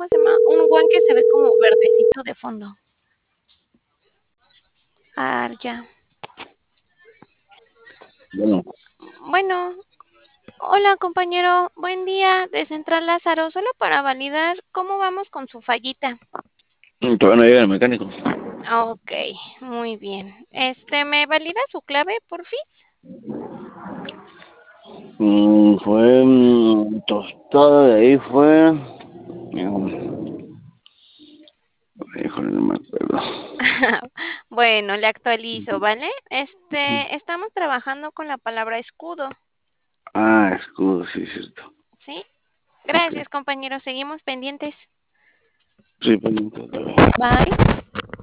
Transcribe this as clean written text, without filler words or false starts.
¿cómo se llama? Un guan que se ve como verdecito de fondo. Ah, ya. Bueno, Bueno, hola compañero, buen día de Central Lázaro, solo para validar cómo vamos con su fallita. todavía no llega el mecánico. Ok, muy bien. ¿Me valida su clave, porfis? Fue tostada, de ahí fue. Híjole, no me acuerdo. Bueno, le actualizo, ¿vale? Estamos trabajando con la palabra escudo, Ah, escudo, sí, cierto. ¿sí? Ok. Gracias, compañero, seguimos pendientes. Sí, pendiente. Bye.